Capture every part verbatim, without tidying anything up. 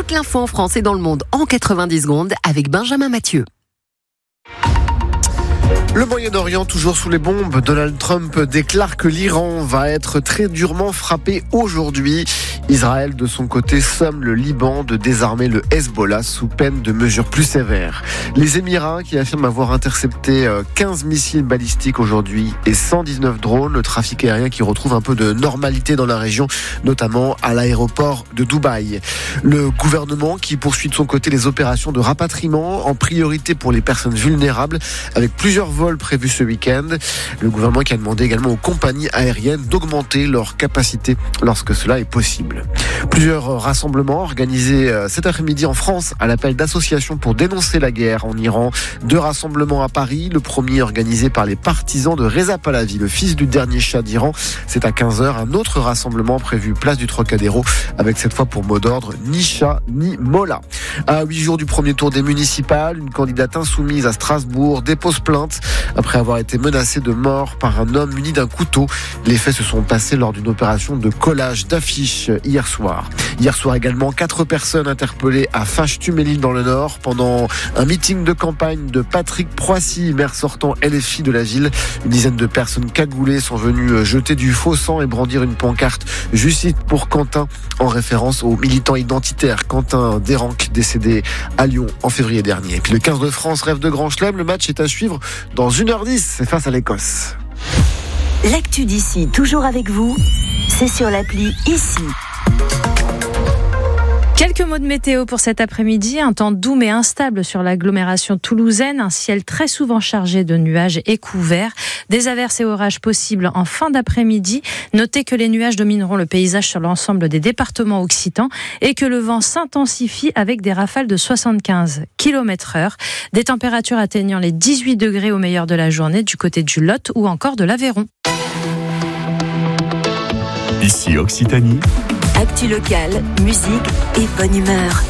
toute l'info en France et dans le monde en quatre-vingt-dix secondes avec Benjamin Mathieu. Le Moyen-Orient toujours sous les bombes. Donald Trump déclare que l'Iran va être très durement frappé aujourd'hui. Israël, de son côté, somme le Liban de désarmer le Hezbollah sous peine de mesures plus sévères. Les Émirats qui affirment avoir intercepté quinze missiles balistiques aujourd'hui et cent dix-neuf drones. Le trafic aérien qui retrouve un peu de normalité dans la région, notamment à l'aéroport de Dubaï. Le gouvernement qui poursuit de son côté les opérations de rapatriement en priorité pour les personnes vulnérables avec plusieurs vols prévus ce week-end. Le gouvernement qui a demandé également aux compagnies aériennes d'augmenter leur capacité lorsque cela est possible. Plusieurs rassemblements organisés cet après-midi en France à l'appel d'associations pour dénoncer la guerre en Iran. Deux rassemblements à Paris. Le premier organisé par les partisans de Reza Pahlavi, le fils du dernier shah d'Iran. C'est à quinze heures. Un autre rassemblement prévu place du Trocadéro avec cette fois pour mot d'ordre ni shah ni mollah. À huit jours du premier tour des municipales, une candidate insoumise à Strasbourg dépose plainte après avoir été menacée de mort par un homme muni d'un couteau. Les faits se sont passés lors d'une opération de collage d'affiches hier soir. Hier soir également, quatre personnes interpellées à Fâche-Tuméline dans le Nord pendant un meeting de campagne de Patrick Proissy, maire sortant L F I de la ville. Une dizaine de personnes cagoulées sont venues jeter du faux sang et brandir une pancarte « Justice pour Quentin » en référence au militant identitaire Quentin Derenc, décédé à Lyon en février dernier. Et puis le quinze de France rêve de grand chelem. Le match est à suivre dans une heure dix. C'est face à l'Écosse. L'actu d'ici, toujours avec vous, c'est sur l'appli Ici. Quelques mots de météo pour cet après-midi. Un temps doux mais instable sur l'agglomération toulousaine. Un ciel très souvent chargé de nuages et couvert. Des averses et orages possibles en fin d'après-midi. Notez que les nuages domineront le paysage sur l'ensemble des départements occitans et que le vent s'intensifie avec des rafales de soixante-quinze kilomètres heure. Des températures atteignant les dix-huit degrés au meilleur de la journée du côté du Lot ou encore de l'Aveyron. Ici Occitanie. Actu locale, musique et bonne humeur.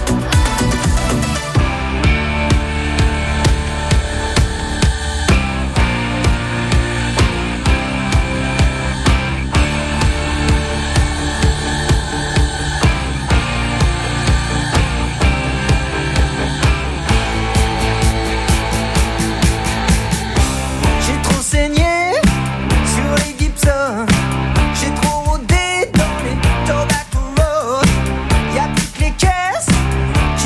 J'ai trop saigné sur les Gibson. J'ai trop rodé dans les Tobacco Road. Y'a toutes les caisses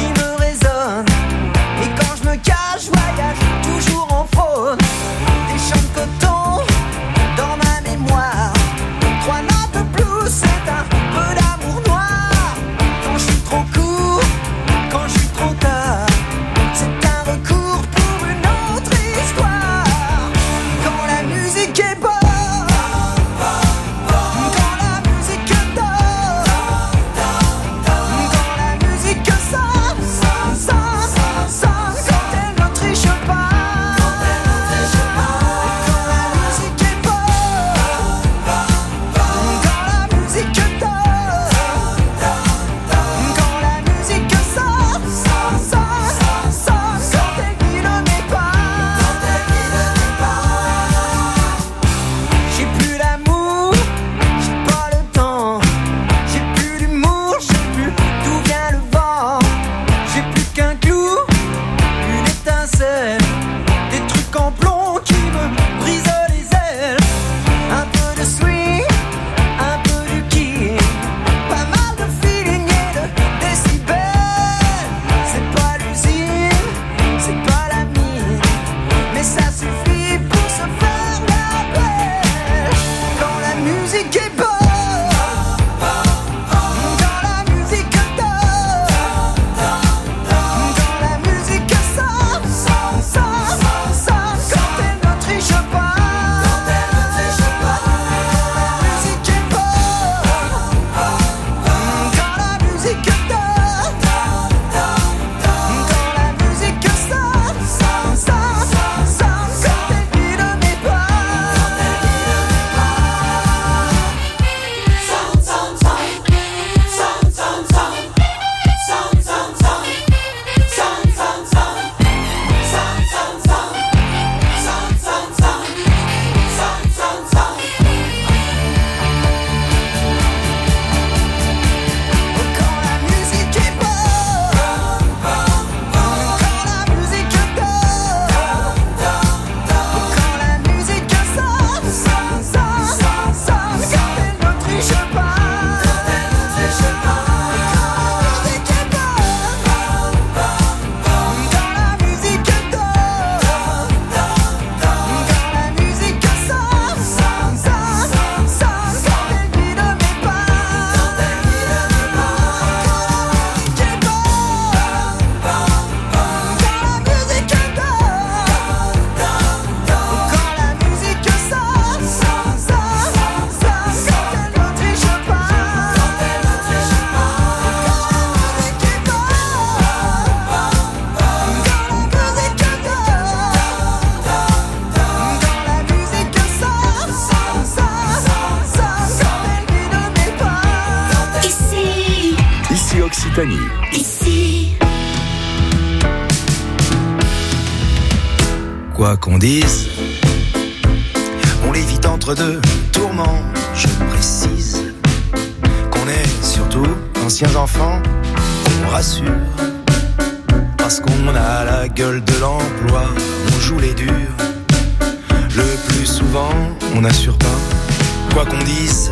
Occitanie. Ici. Quoi qu'on dise, on l'évite entre deux tourments. Je précise qu'on est surtout d'anciens enfants, on rassure. Parce qu'on a la gueule de l'emploi, on joue les durs. Le plus souvent, on n'assure pas. Quoi qu'on dise,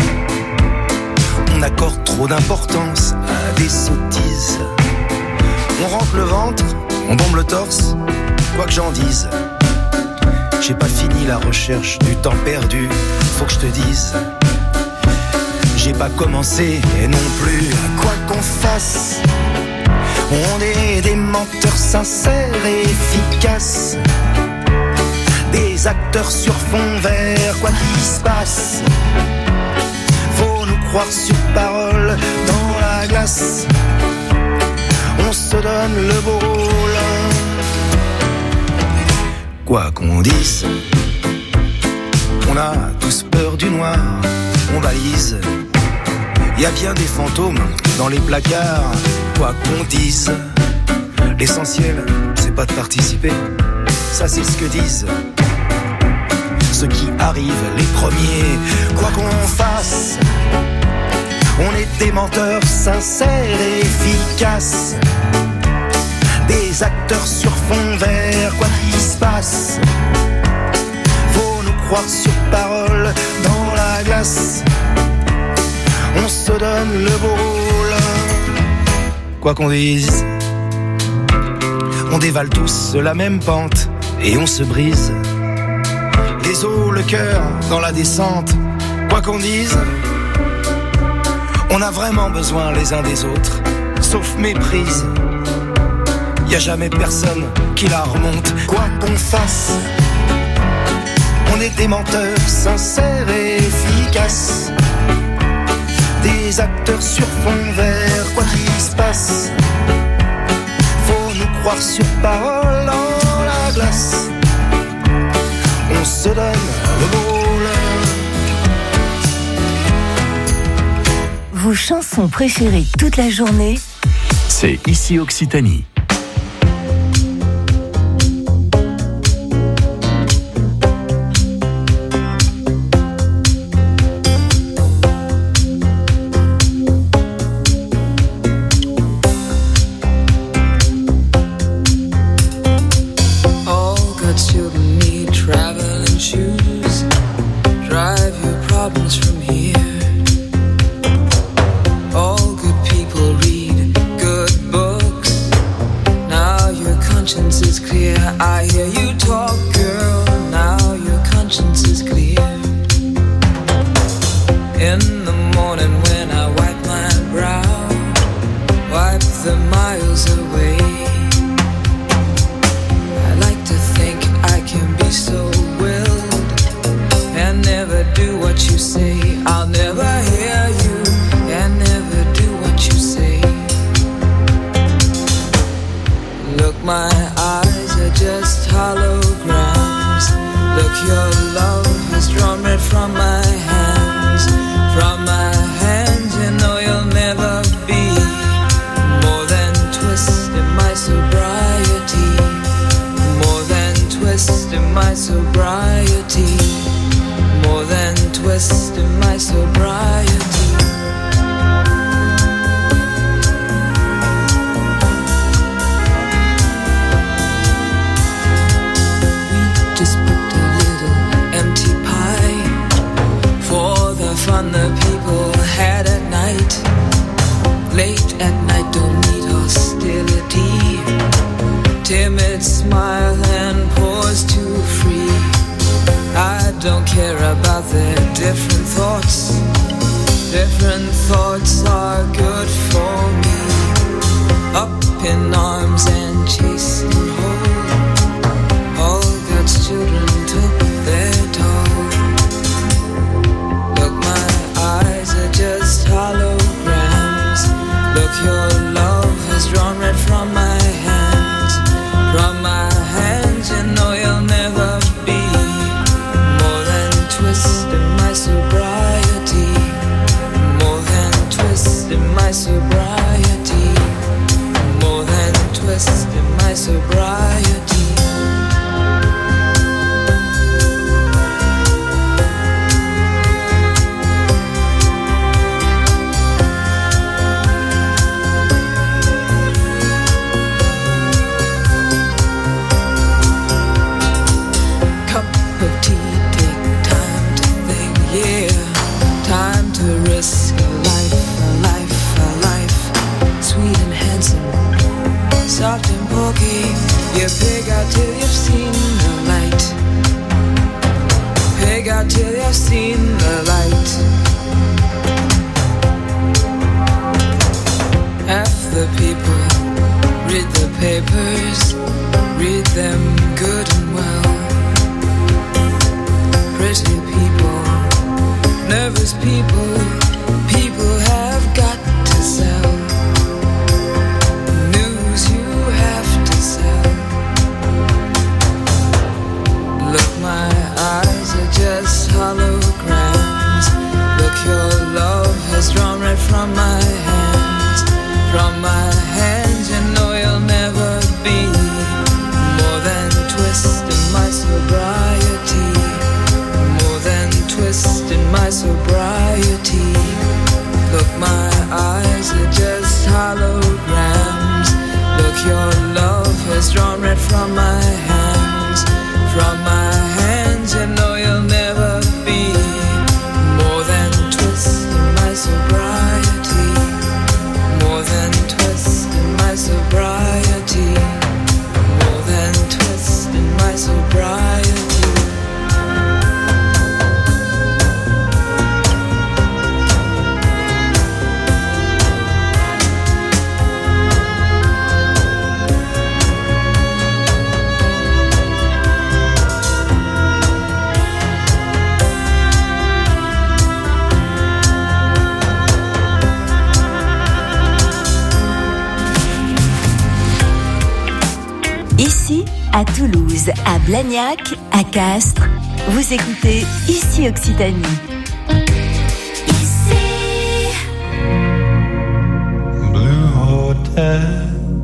on accorde trop d'importance à des sottises. On rentre le ventre, on bombe le torse. Quoi que j'en dise, j'ai pas fini la recherche du temps perdu. Faut que je te dise, j'ai pas commencé et non plus. Quoi qu'on fasse, on est des menteurs sincères et efficaces, des acteurs sur fond vert. Quoi qu'il se passe, faut nous croire sur parole. Dans la glace, on se donne le beau rôle. Quoi qu'on dise, on a tous peur du noir, on balise. Y a bien des fantômes dans les placards. Quoi qu'on dise, l'essentiel, c'est pas de participer. Ça c'est ce que disent ceux qui arrivent les premiers. Quoi qu'on fasse, on est des menteurs sincères et efficaces, des acteurs sur fond vert. Quoi qu'il se passe, faut nous croire sur parole. Dans la glace, on se donne le beau rôle. Quoi qu'on dise, on dévale tous la même pente et on se brise les os, le cœur dans la descente. Quoi qu'on dise, on a vraiment besoin les uns des autres, sauf méprise. Y a jamais personne qui la remonte. Quoi qu'on fasse, on est des menteurs sincères et efficaces, des acteurs sur fond vert. Quoi qu'il se passe, faut nous croire sur parole. Dans la glace, on se donne le rôle. Vos chansons préférées toute la journée, C'est Ici Occitanie. Sobriety, more than twist in my sobriety. my sobriety. Risk a life, a life, a life, sweet and handsome, soft and pokey. You pig out till you've seen the light. Pig out till you've seen the light. Half the people read the papers, read them good and well. Pretty people, nervous people, people have got to sell. News you have to sell. Look, my eyes are just holograms. Look, your love has drawn right from my hands. From my hands, you know you'll never be more than twist in my sobriety. More than twist in my sobriety. Look, my eyes are just holograms. Look, your love has drawn red from my hands. From my hands, you know you'll never be more than twist in my sobriety. More than twist in my sobriety. More than twist in my sobriety. Ici, à Toulouse, à Blagnac, à Castres, vous écoutez Ici Occitanie. Ici. Blue Hotel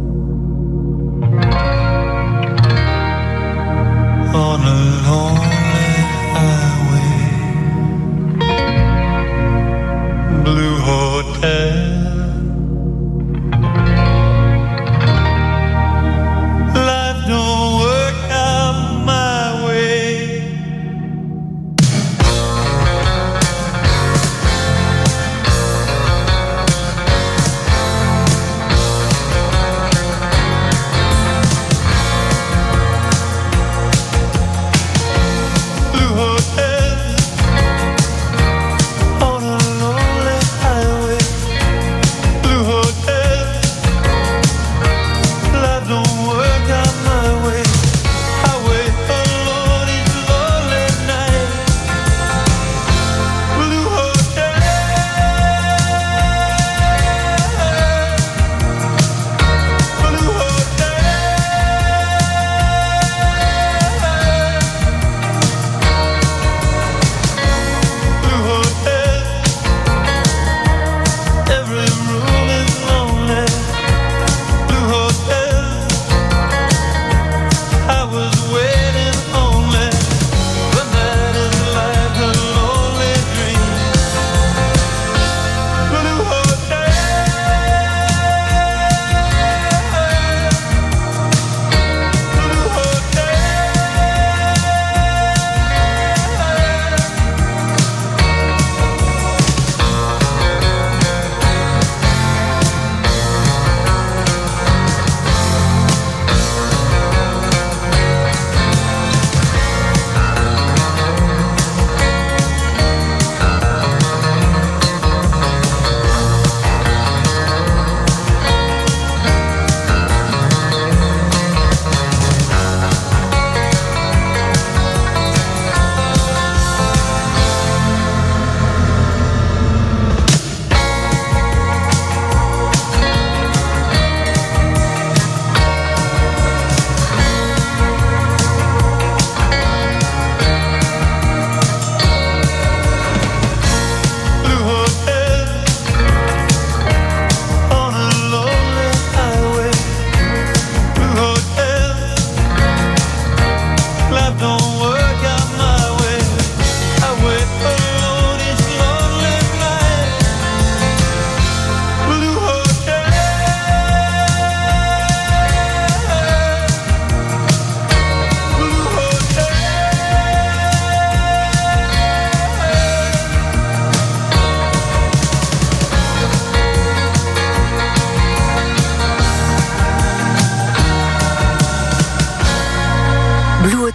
on a lonely highway. Blue Hotel.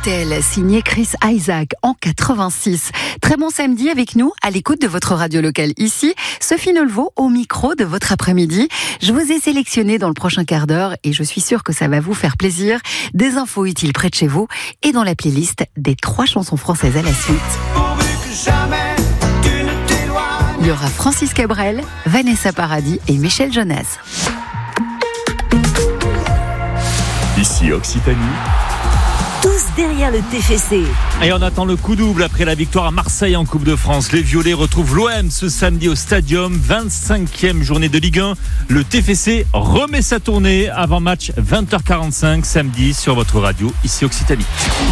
Hotel, signé Chris Isaac en quatre-vingt-six. Très bon samedi avec nous, à l'écoute de votre radio locale ici. Sophie Nolveau au micro de votre après-midi. Je vous ai sélectionné dans le prochain quart d'heure et je suis sûre que ça va vous faire plaisir. Des infos utiles près de chez vous et dans la playlist des trois chansons françaises à la suite. Il y aura Francis Cabrel, Vanessa Paradis et Michel Jonas. Ici Occitanie. Tous derrière le T F C. Et on attend le coup double après la victoire à Marseille en Coupe de France. Les Violets retrouvent l'O M ce samedi au Stadium. vingt-cinquième journée de Ligue un. Le T F C remet sa tournée avant match vingt heures quarante-cinq samedi sur votre radio ici Occitanie.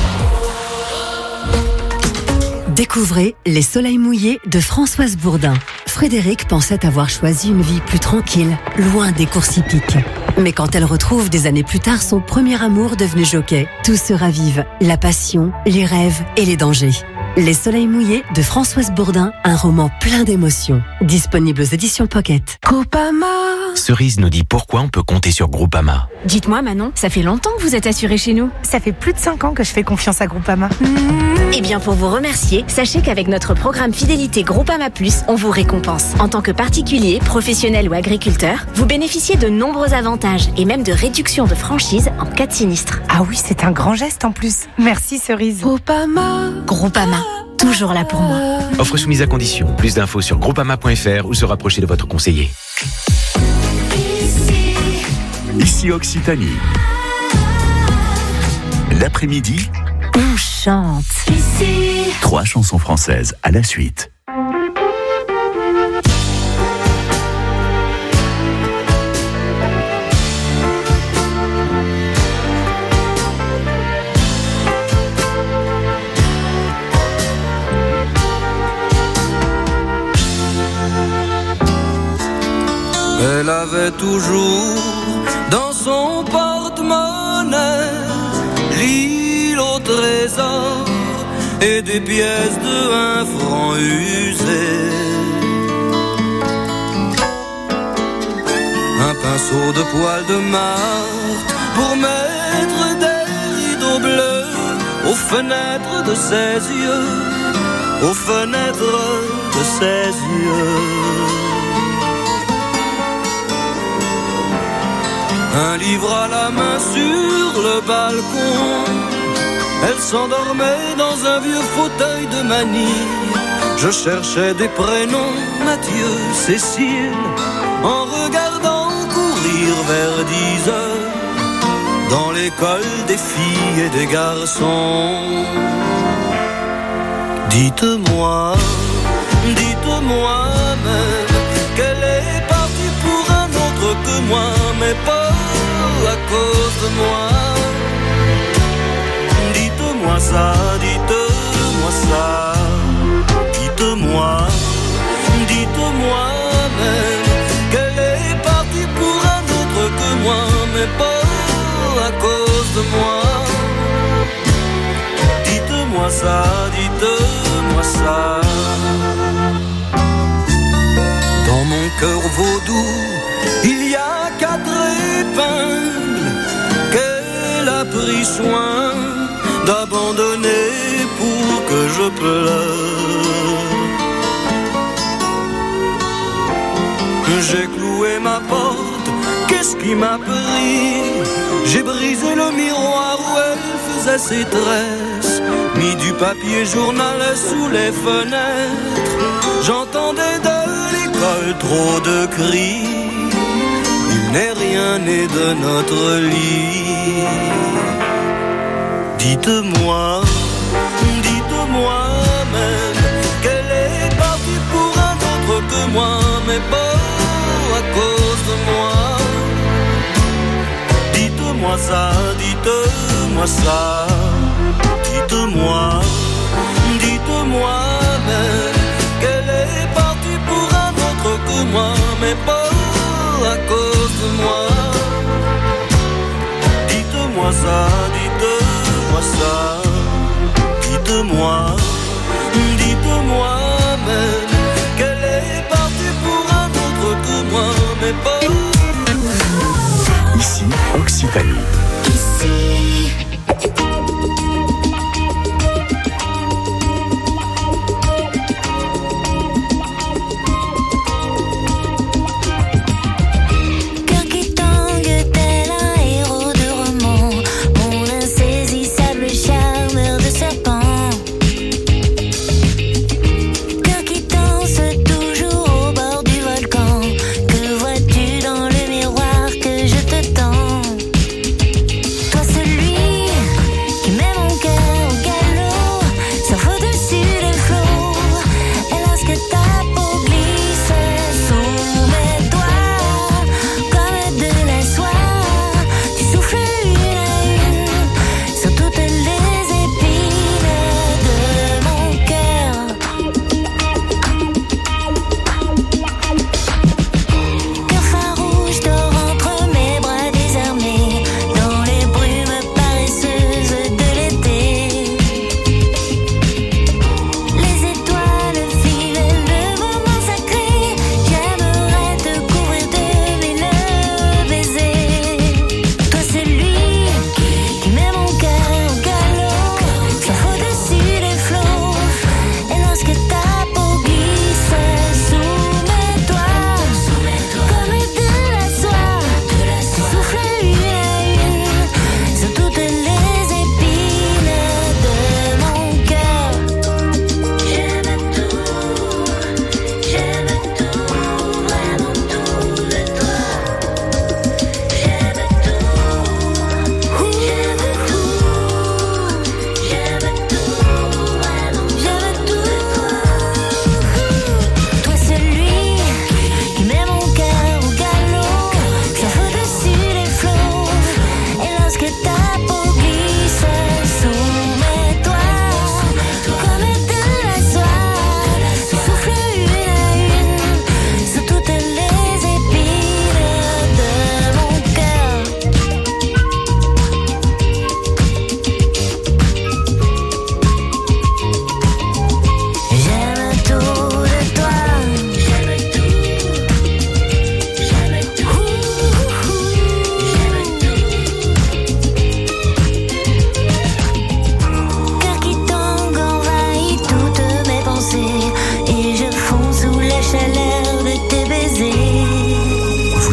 Découvrez Les Soleils mouillés de Françoise Bourdin. Frédéric pensait avoir choisi une vie plus tranquille, loin des courses hippiques. Mais quand elle retrouve des années plus tard son premier amour devenu jockey, tout se ravive. La passion, les rêves et les dangers. Les Soleils mouillés de Françoise Bourdin, un roman plein d'émotions. Disponible aux éditions Pocket. Groupama. Cerise nous dit pourquoi on peut compter sur Groupama. Dites-moi Manon, ça fait longtemps que vous êtes assurée chez nous. Ça fait plus de cinq ans que je fais confiance à Groupama. Mmh. Eh bien pour vous remercier, sachez qu'avec notre programme Fidélité Groupama Plus, on vous récompense. En tant que particulier, professionnel ou agriculteur, vous bénéficiez de nombreux avantages et même de réductions de franchise en cas de sinistre. Ah oui, c'est un grand geste en plus. Merci Cerise. Groupama. Groupama. Toujours là pour moi. Offre soumise à condition. Plus d'infos sur groupama point f r ou se rapprocher de votre conseiller. Ici Occitanie. L'après-midi, on chante. Ici. Trois chansons françaises à la suite. Elle avait toujours dans son porte-monnaie l'île au trésor et des pièces de un franc usées. Un pinceau de poil de martre pour mettre des rideaux bleus aux fenêtres de ses yeux, aux fenêtres de ses yeux. Un livre à la main sur le balcon, elle s'endormait dans un vieux fauteuil de manille. Je cherchais des prénoms, Mathieu, Cécile, en regardant courir vers dix heures dans l'école des filles et des garçons. Dites-moi, dites-moi même qu'elle est partie pour un autre que moi, mais pas à cause de moi. Dites-moi ça, dites-moi ça. Dites-moi, dites-moi même qu'elle est partie pour un autre que moi, mais pas à cause de moi. Dites-moi ça, dites-moi ça. Dans mon cœur vaudou, il y a quatre épingles qu'elle a pris soin d'abandonner pour que je pleure. J'ai cloué ma porte, qu'est-ce qui m'a pris? J'ai brisé le miroir où elle faisait ses tresses, mis du papier journal sous les fenêtres. J'entendais de l'école trop de cris. Il n'est rien né de notre lit. Dites-moi, dites-moi même qu'elle est partie pour un autre que moi, mais pas à cause de moi. Dites-moi ça, dites-moi ça. Dites-moi, dites-moi même qu'elle est partie pour un autre que moi, mais pas à cause de moi. Dites-moi ça, dites-moi ça. Dites-moi, dites-moi même qu'elle est partie pour un autre que moi, mais pas. Ici Occitanie. Ici.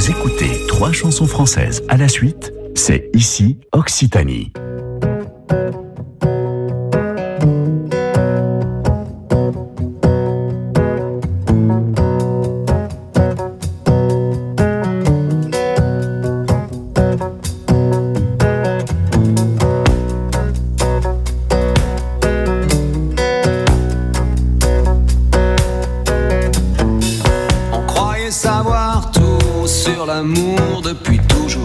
Vous écoutez trois chansons françaises à la suite, c'est ici Occitanie. Savoir tout sur l'amour depuis toujours.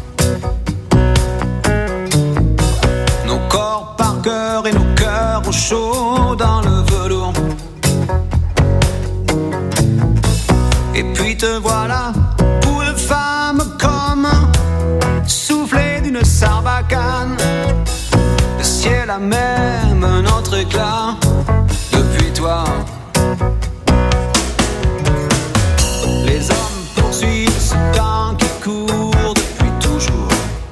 Nos corps par cœur et nos cœurs au chaud dans le velours. Et puis te voilà, pour de femme comme soufflé d'une sarbacane. Le ciel a même un autre éclat depuis toi. Les hommes poursuivent ce temps qui court depuis toujours.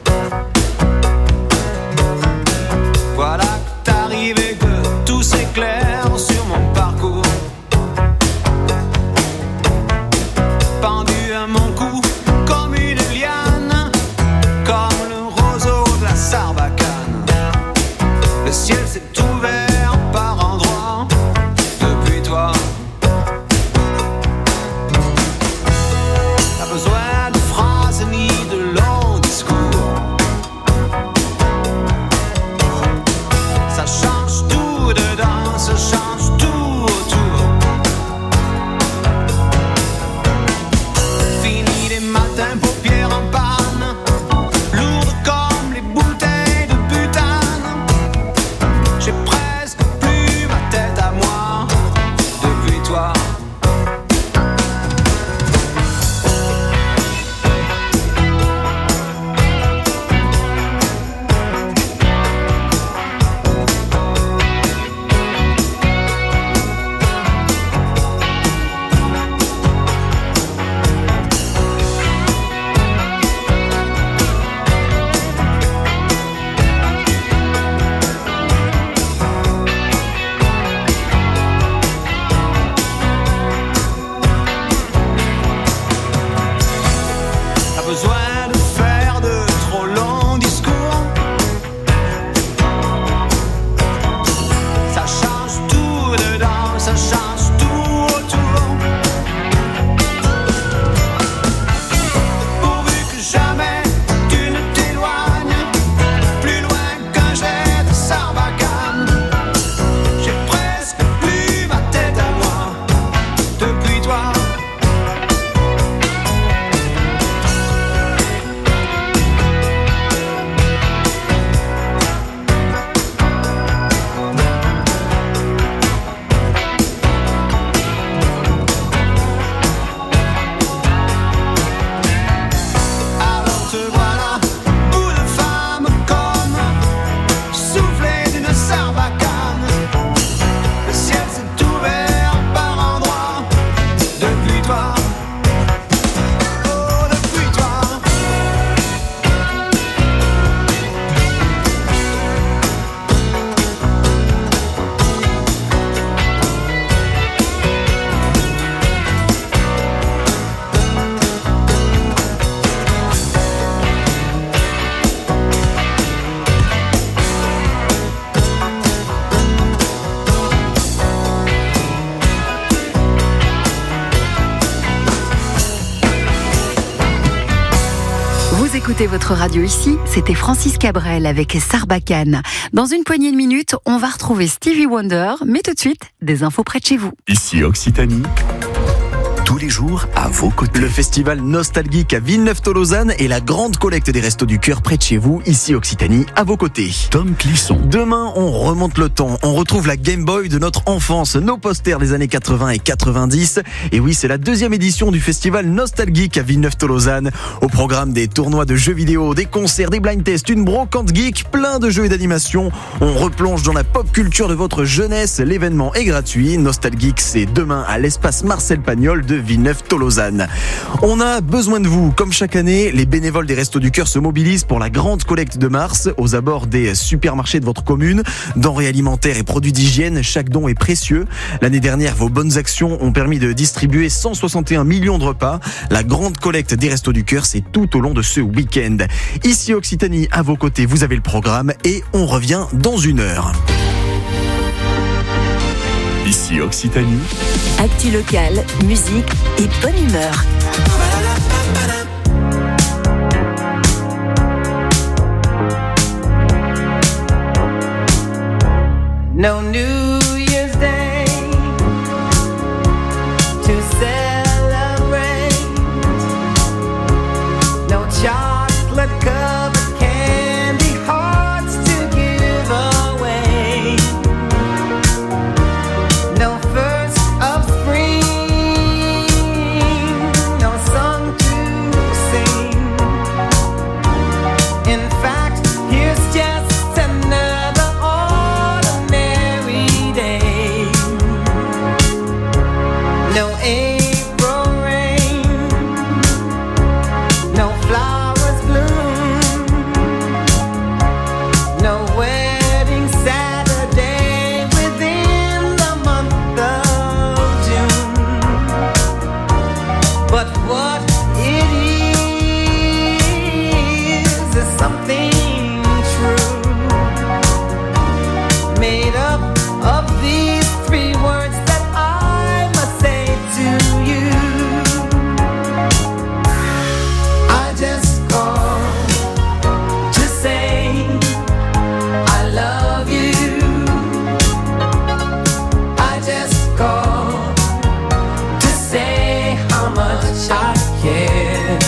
Voilà que t'arrives et que tout s'éclaire sur mon parcours. Pendu à mon cou comme une liane, comme le roseau de la sarbacane. Le ciel s'est ouvert par endroits depuis toi. Besoin de phrases ni de longs discours. Ça change tout dedans, ça change tout autour. Fini les matins, paupières en panne, lourdes comme les bouteilles de butane. J'ai presque plus ma tête à moi depuis toi. Besoin de faire de trop longs discours. Ça change tout dedans, ça change tout autour. Pourvu que jamais tu ne t'éloignes plus loin qu'un jet de sarbacane. J'ai presque plus ma tête à moi depuis toi. Écoutez votre radio ici, c'était Francis Cabrel avec Sarbacane. Dans une poignée de minutes, on va retrouver Stevie Wonder, mais tout de suite, des infos près de chez vous. Ici Occitanie, tous les jours à vos côtés. Le festival nostalgique à Villeneuve-Tolosane et la grande collecte des Restos du Cœur près de chez vous, ici Occitanie, à vos côtés. Tom Clisson. Demain, on remonte le temps. On retrouve la Game Boy de notre enfance, nos posters des années quatre-vingts et quatre-vingt-dix. Et oui, c'est la deuxième édition du festival nostalgique à Villeneuve-Tolosane. Au programme des tournois de jeux vidéo, des concerts, des blind tests, une brocante geek, plein de jeux et d'animations. On replonge dans la pop culture de votre jeunesse. L'événement est gratuit. Nostalgeek, c'est demain à l'espace Marcel Pagnol de Villeneuve-Tolosane. On a besoin de vous. Comme chaque année, les bénévoles des Restos du Cœur se mobilisent pour la grande collecte de mars aux abords des supermarchés de votre commune. Denrées alimentaires et produits d'hygiène, chaque don est précieux. L'année dernière, vos bonnes actions ont permis de distribuer cent soixante et un millions de repas. La grande collecte des Restos du Cœur, c'est tout au long de ce week-end. Ici Occitanie, à vos côtés, vous avez le programme et on revient dans une heure. Ici Occitanie. Actu locale, musique et bonne humeur. No New Year's Day to celebrate. No chocolate covered candy hearts to give away. No first of spring, no song to sing. In fact, here's just another ordinary day. No April rain, no flowers bloom, no wedding Saturday within the month of June. But what it is is something true, made up of these three words that I must say to you. I just called to say I love you. I just called to say how much I care.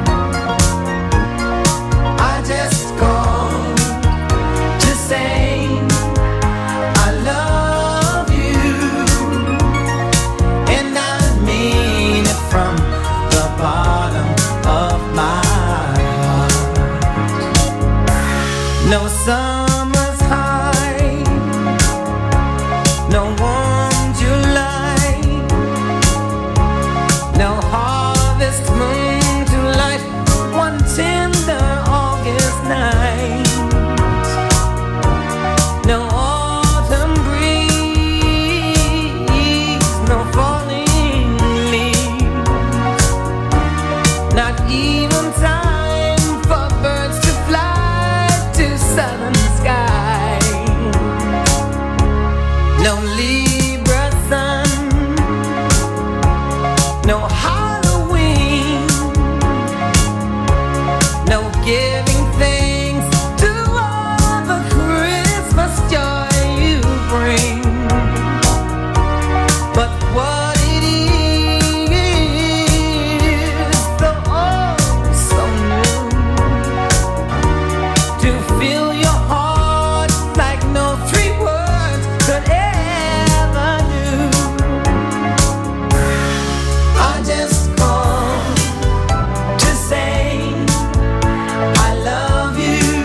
I just called to say I love you, and I mean it from the bottom of my heart. No summer's high, no warm July, no harvest moon to light one tender August night. No autumn breeze, no falling leaves, not even time for birds to fly to southern skies. No Libra sun, no Halloween, no giving thanks to all the Christmas joy you bring. But what it is, the oh so new, to fill your heart like no three words could ever do. I just called to say I love you.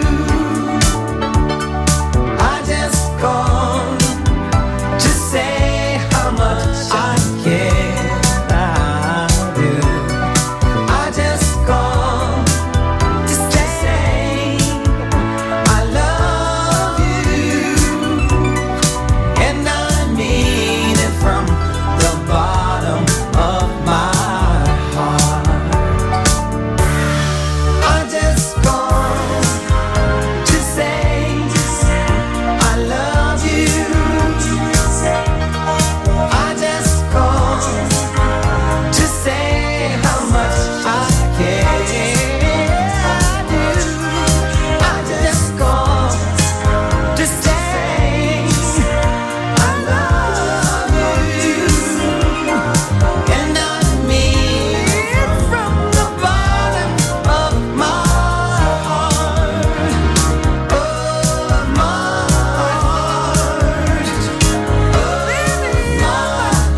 I just called to say how much I care about you. I just called to say I love you, and I mean it from the bottom of my heart. I just called to say I love you. I just called to say how much I care. I do. I just called to say I love you, and I mean it from the bottom of my heart. Of my heart. Of my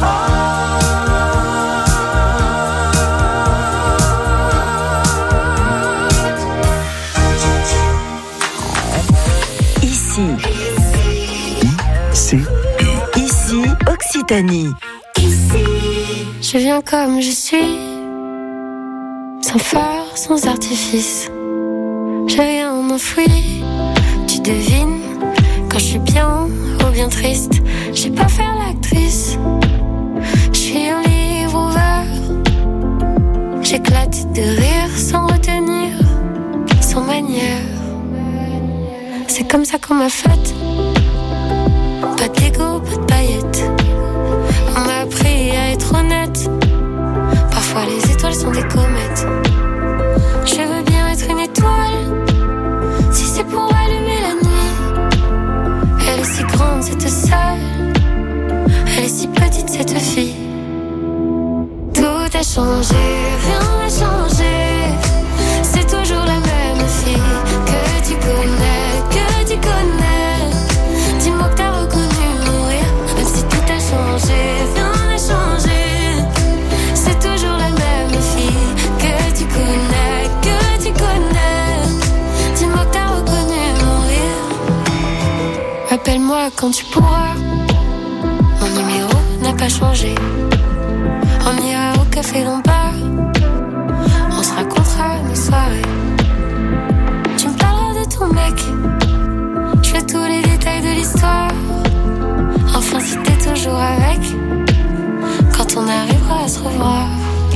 heart. Ici, C'est ici Occitanie. Je viens comme je suis, sans phare, sans artifice. J'ai rien enfoui, tu devines, quand je suis bien ou bien triste. J'ai pas faire l'actrice, je suis un livre ouvert. J'éclate de rire sans retenir, sans manière. C'est comme ça qu'on m'a faite, pas d'égo, pas de paillettes. On m'a appris à être honnête, parfois les étoiles sont des comètes. Je veux bien être une étoile, si c'est pour allumer la nuit. Elle est si grande cette salle, elle est si petite cette fille. Tout a changé, rien n'a changé. C'est toujours la même fille que tu connais, que tu connais. Dis-moi que t'as reconnu mourir, même si tout a changé, rien n'a changé. C'est toujours la même fille que tu connais, que tu connais. Dis-moi que t'as reconnu mourir. Appelle-moi quand tu pourras, mon numéro n'a pas changé. On ira au café Lombard, on se racontera nos soirées. Tu me parleras de ton mec, je veux tous les détails de l'histoire. Enfin si t'es toujours avec, quand on arrivera à se revoir.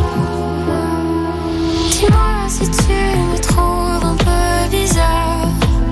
Dis-moi si tu me trouves un peu bizarre,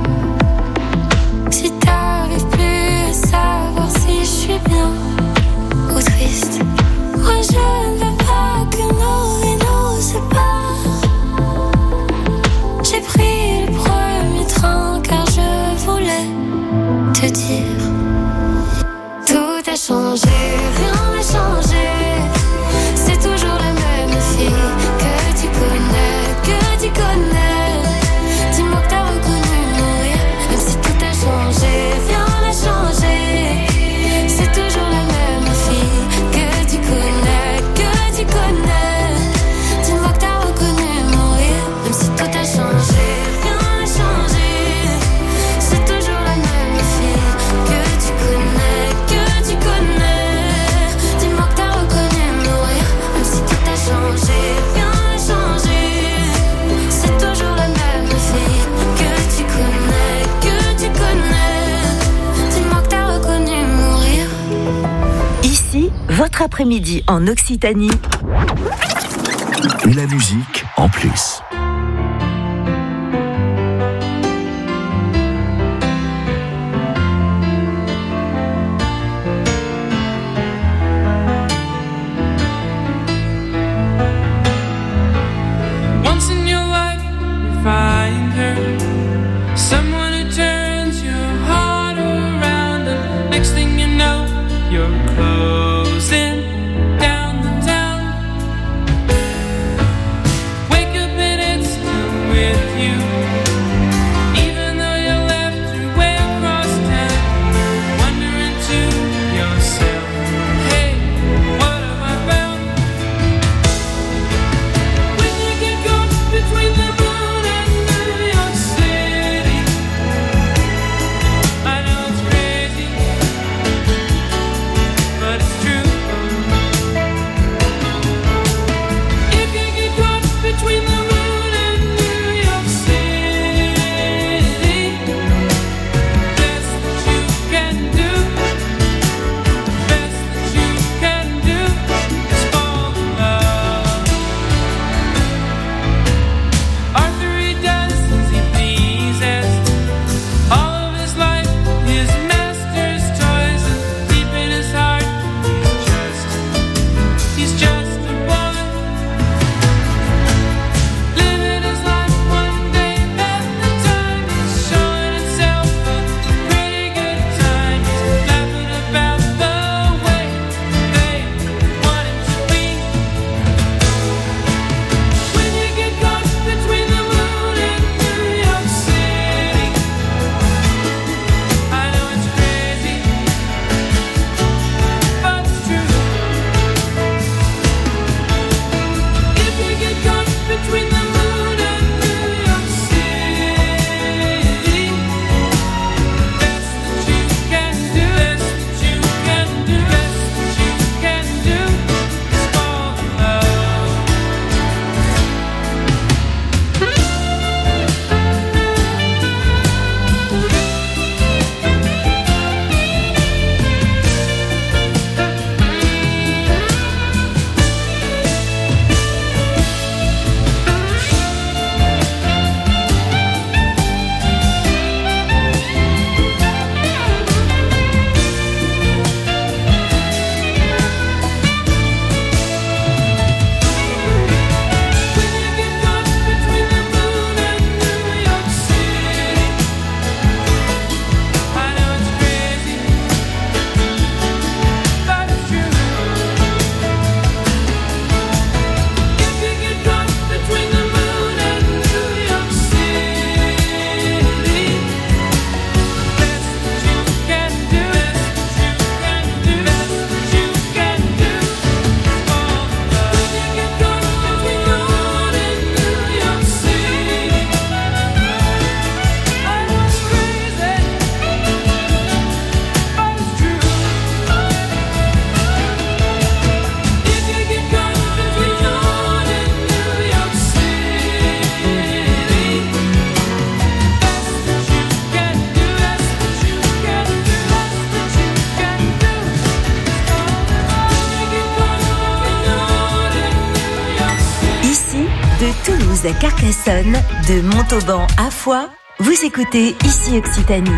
si t'arrives plus à savoir si je suis bien ou triste. Moi je ne veux pas que nos vies nous séparent. J'ai pris le premier train car je voulais te dire. Tout a changé, rien n'a changé. C'est toujours la même fille que tu connais, que tu connais. Dis-moi que t'as reconnu mourir, même si tout a changé, rien n'a changé. C'est toujours la même fille que tu connais, que tu connais. Dis-moi que t'as reconnu mourir, même si tout a changé, rien n'a changé. C'est toujours la même fille que tu connais, que tu connais. Dis-moi que t'as reconnu mourir, même si tout a changé, rien n'a changé. C'est toujours la même fille que tu connais, que tu connais. Dis-moi que t'as reconnu mourir. Ici, votre après-midi en Occitanie. La musique en plus. Once in your life, you find her, someone who turns your heart around, and next thing you know, you're closing down the town. Wake up and Toulouse à Carcassonne, de Montauban à Foix, vous écoutez Ici Occitanie.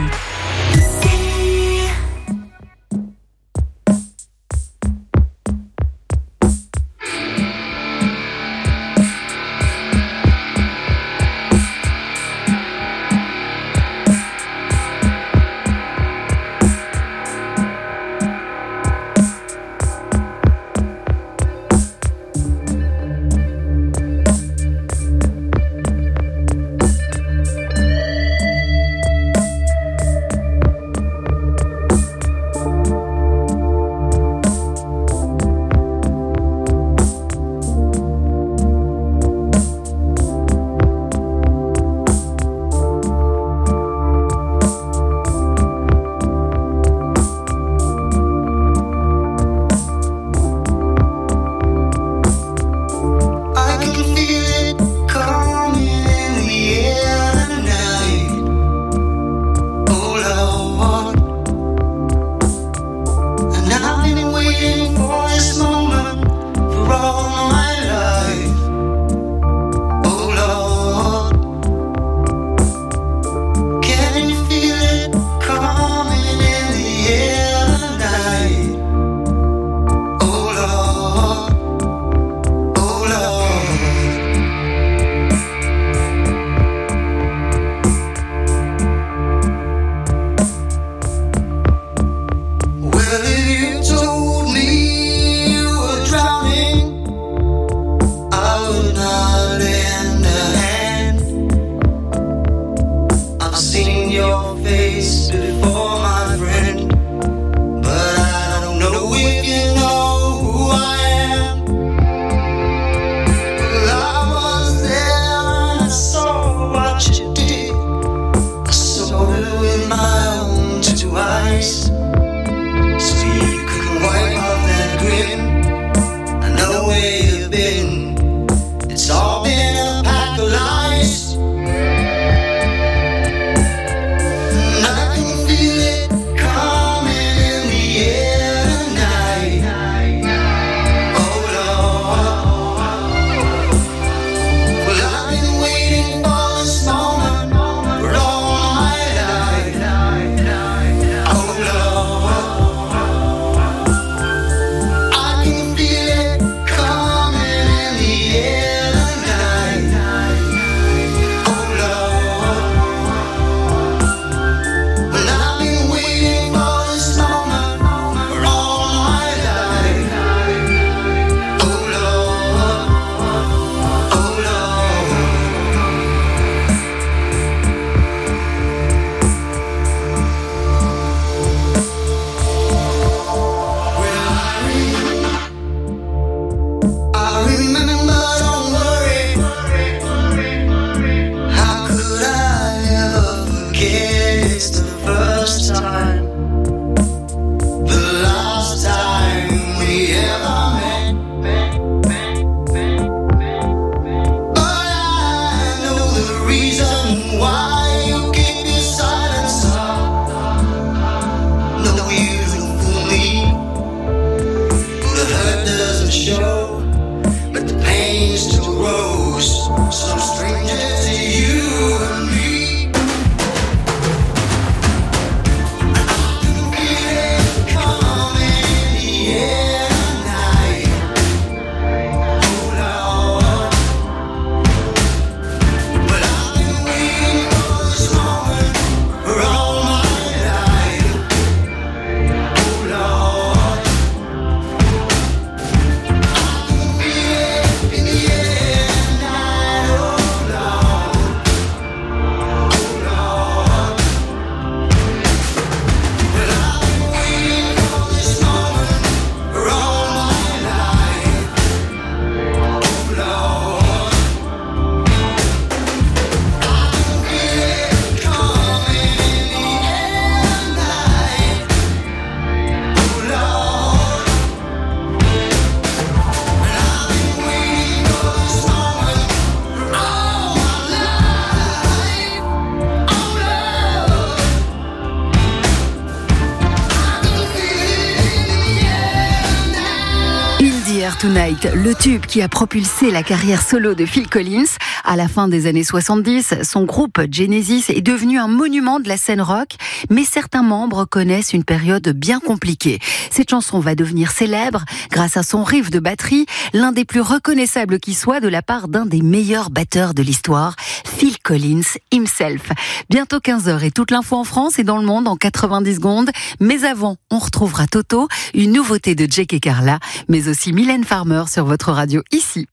Tonight, le tube qui a propulsé la carrière solo de Phil Collins. À la fin des années soixante-dix, son groupe Genesis est devenu un monument de la scène rock, mais certains membres connaissent une période bien compliquée. Cette chanson va devenir célèbre grâce à son riff de batterie, l'un des plus reconnaissables qui soit de la part d'un des meilleurs batteurs de l'histoire, Phil Collins himself. Bientôt quinze heures et toute l'info en France et dans le monde en quatre-vingt-dix secondes. Mais avant, on retrouvera Toto, une nouveauté de Jake et Carla, mais aussi Mylène Farmer sur votre radio ici.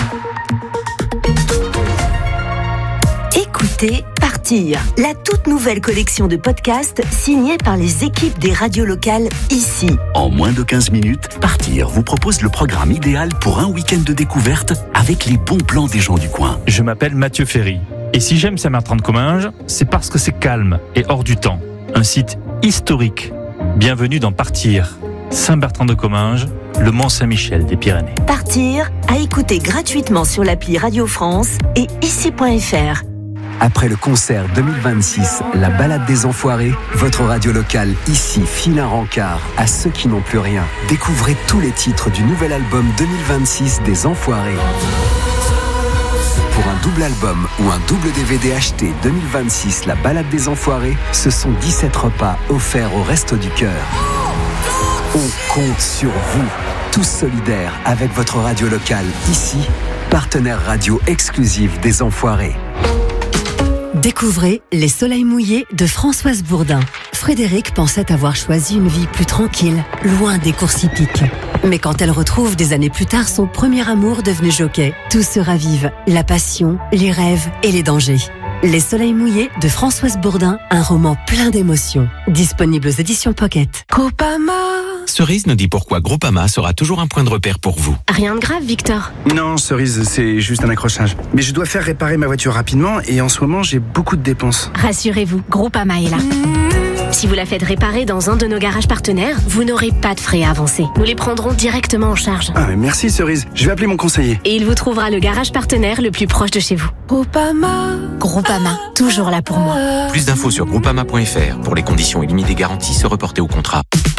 Écoutez Partir, la toute nouvelle collection de podcasts signée par les équipes des radios locales ici. En moins de quinze minutes, Partir vous propose le programme idéal pour un week-end de découverte avec les bons plans des gens du coin. Je m'appelle Mathieu Ferry. Et si j'aime Saint-Bertrand-de-Comminges, c'est parce que c'est calme et hors du temps. Un site historique. Bienvenue dans Partir. Saint-Bertrand-de-Comminges, le Mont-Saint-Michel des Pyrénées. Partir, à écouter gratuitement sur l'appli Radio France et ici point f r. Après le concert deux mille vingt-six, la balade des enfoirés, votre radio locale ici file un rencard à ceux qui n'ont plus rien. Découvrez tous les titres du nouvel album deux mille vingt-six des Enfoirés. Pour un double album ou un double D V D acheté deux mille vingt-six, la balade des enfoirés, ce sont dix-sept repas offerts au Resto du Cœur. On compte sur vous, tous solidaires avec votre radio locale ici, partenaire radio exclusive des Enfoirés. Découvrez Les Soleils Mouillés de Françoise Bourdin. Frédéric pensait avoir choisi une vie plus tranquille, loin des courses hippiques. Mais quand elle retrouve des années plus tard son premier amour devenu jockey, tout se ravive, la passion, les rêves et les dangers. Les Soleils Mouillés de Françoise Bourdin, un roman plein d'émotions. Disponible aux éditions Pocket. Groupama. Cerise nous dit pourquoi Groupama sera toujours un point de repère pour vous. Rien de grave, Victor. Non, Cerise, c'est juste un accrochage. Mais je dois faire réparer ma voiture rapidement et en ce moment, j'ai beaucoup de dépenses. Rassurez-vous, Groupama est là. Si vous la faites réparer dans un de nos garages partenaires, vous n'aurez pas de frais à avancer. Nous les prendrons directement en charge. Ah, mais merci Cerise, je vais appeler mon conseiller. Et il vous trouvera le garage partenaire le plus proche de chez vous. Groupama. Groupama, toujours là pour moi. Plus d'infos sur groupama point f r. Pour les conditions illimitées garanties, se reporter au contrat.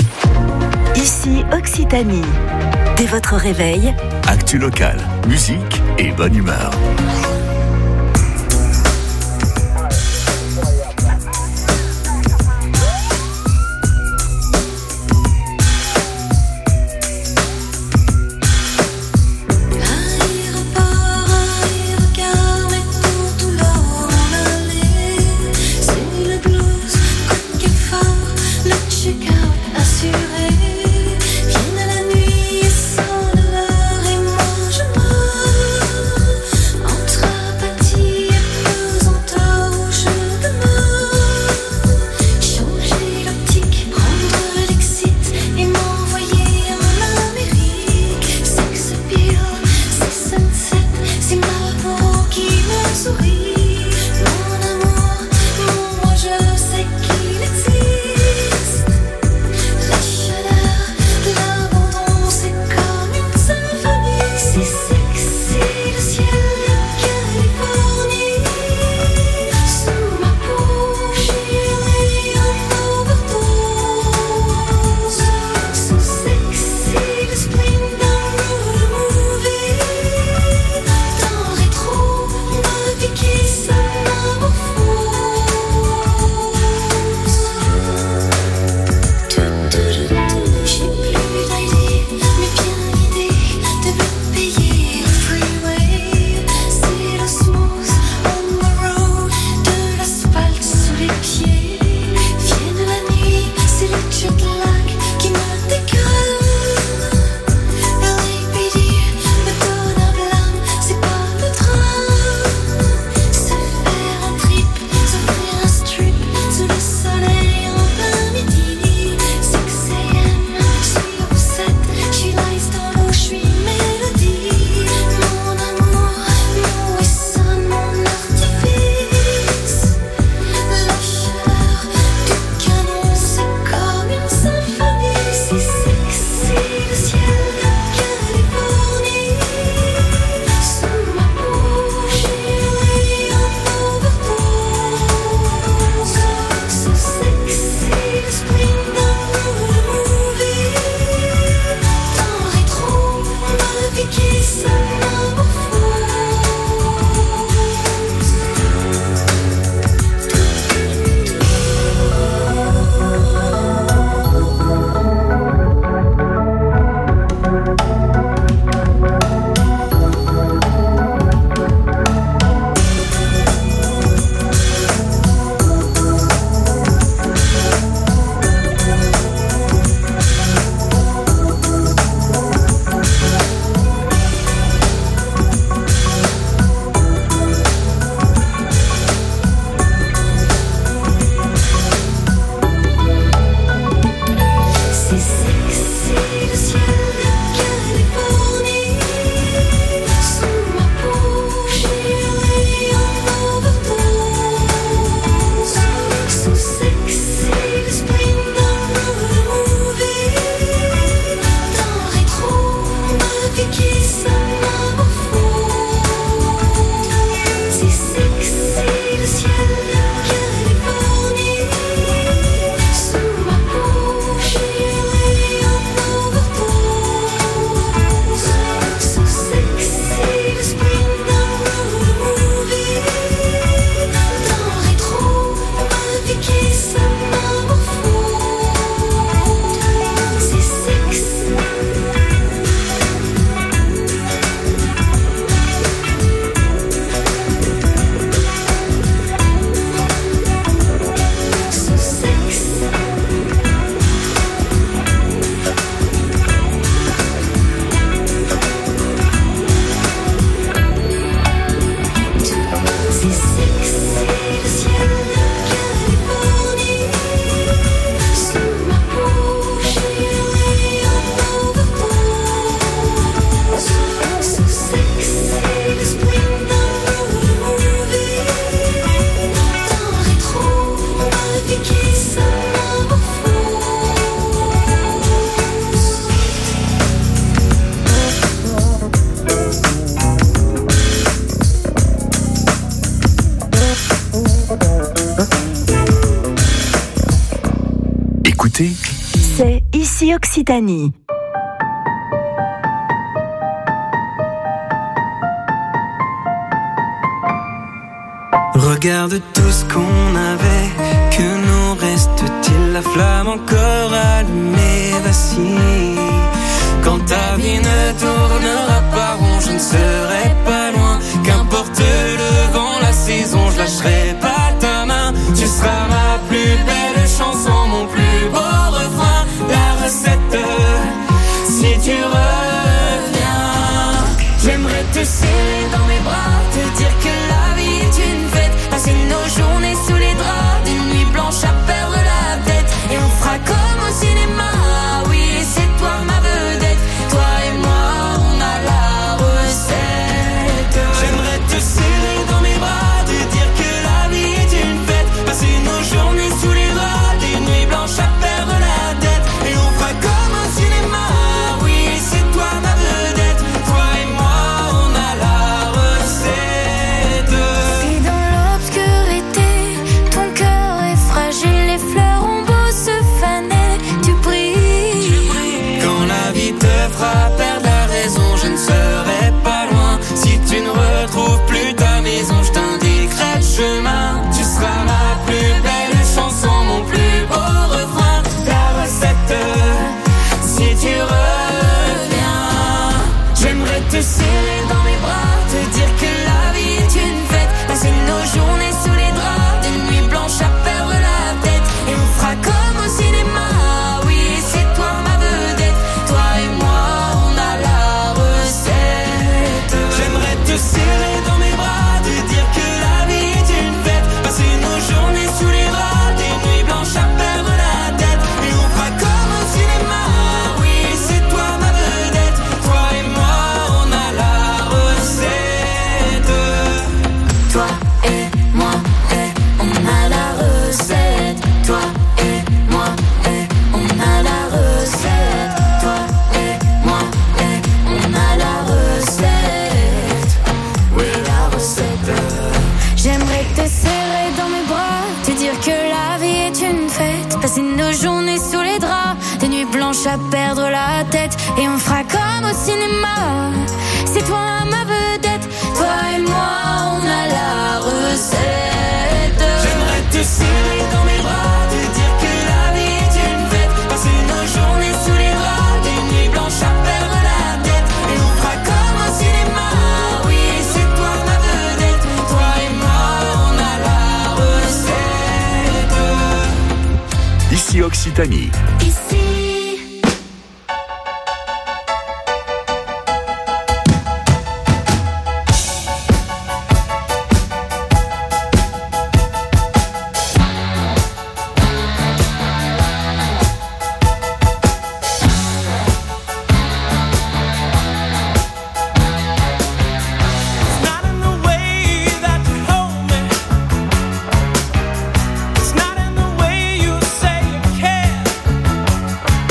Ici Occitanie. Dès votre réveil, Actu locale, musique et bonne humeur. Entre quatre-vingt-six. Écoutez, c'est Ici Occitanie. Regarde tout ce qu'on avait, que nous reste-t-il? La flamme encore allumée vacille. Quand ta vie ne tournera pas rond, je ne serai pas loin. Qu'importe le vent, la saison, je lâcherai pas ta main. Tu seras ma plus belle chanson, mon plus beau refrain. La recette, si tu reviens, j'aimerais te serrer dans mes bras, te dire que la vie est une fête. Passer nos journées sous les draps, des nuits blanches à perdre la tête. Et on fera comme au cinéma, oui, c'est toi ma vedette. Toi et moi, on a la recette. J'aimerais te serrer dans mes bras, te dire que la vie est une fête. Passer nos journées sous les draps, des nuits blanches à perdre la tête. Et on fera comme au cinéma, oui, c'est toi ma vedette. Toi et moi, on a la recette. Si dans l'obscurité, ton cœur est fragile, les fleurs ont beau se faner, tu brilles. Quand la vie te fera perdre la raison, je ne serai pas loin. Si tu ne retrouves plus ta maison, je t'indiquerai le chemin. Tu seras ma plus belle chanson, mon plus beau refrain. La recette, si tu reviens, j'aimerais te serrer dans mes bras, te dire que la vie est une fête. Passer nos journées sous les draps, des nuits blanches à perdre la tête. Et on fera comme au cinéma, oui, c'est toi ma vedette. Toi et moi, on a la recette. J'aimerais te serrer dans mes bras, te dire que la vie est une fête. Passer nos journées sous les draps, des nuits blanches à perdre la tête. Et on fera comme au cinéma, oui, c'est toi ma vedette. Toi et moi, on a la recette. Toi et moi, et on a la recette. Toi et moi, et on a la recette. Toi et moi, et on a la recette. Oui, la recette. J'aimerais te serrer dans mes bras, te dire que la vie est une fête. Passer nos journées sous les draps, des nuits blanches à perdre la tête. Et on fera comme au cinéma, c'est toi ma vedette. Toi et moi, on a la recette. J'aimerais te serrer dans mes bras, te dire que la vie est une fête. Passer nos journées sous les draps, des nuits blanches à perdre la tête. Et on fera comme au cinéma, oui, c'est toi ma vedette. Toi et moi, on a la recette. ici Occitanie. Ici. It's not in the way you say you care.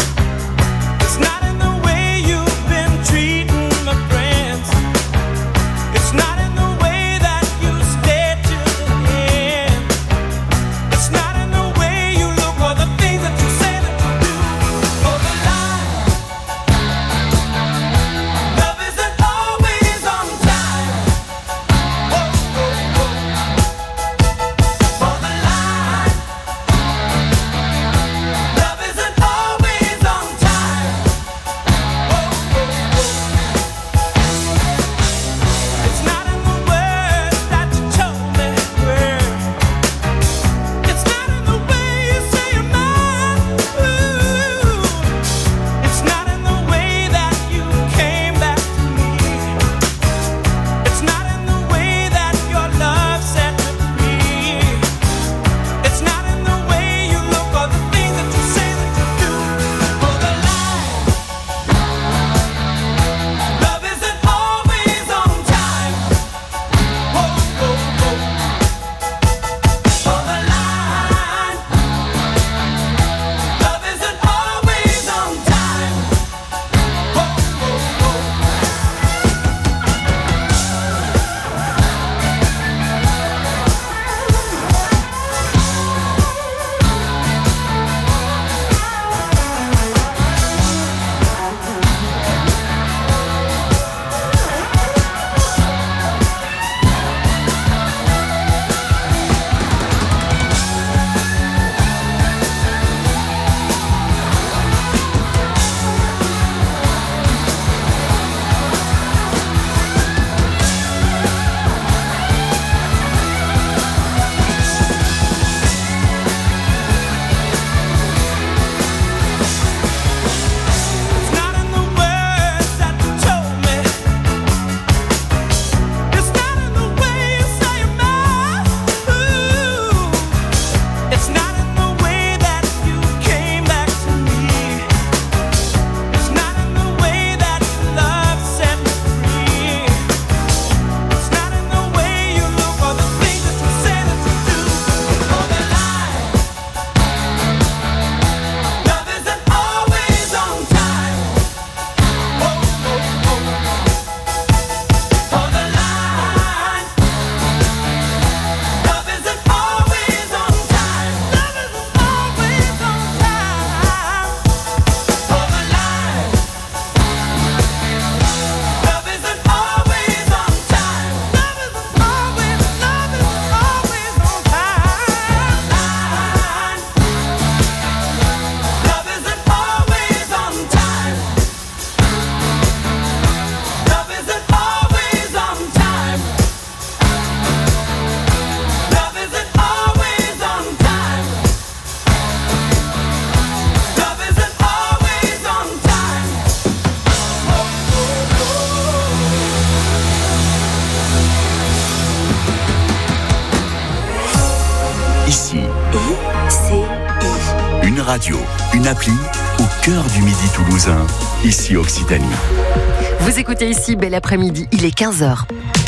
Ici. I-C-I. Une radio, une appli au cœur du Midi toulousain. Ici Occitanie. Vous écoutez ici, bel après-midi, il est quinze heures.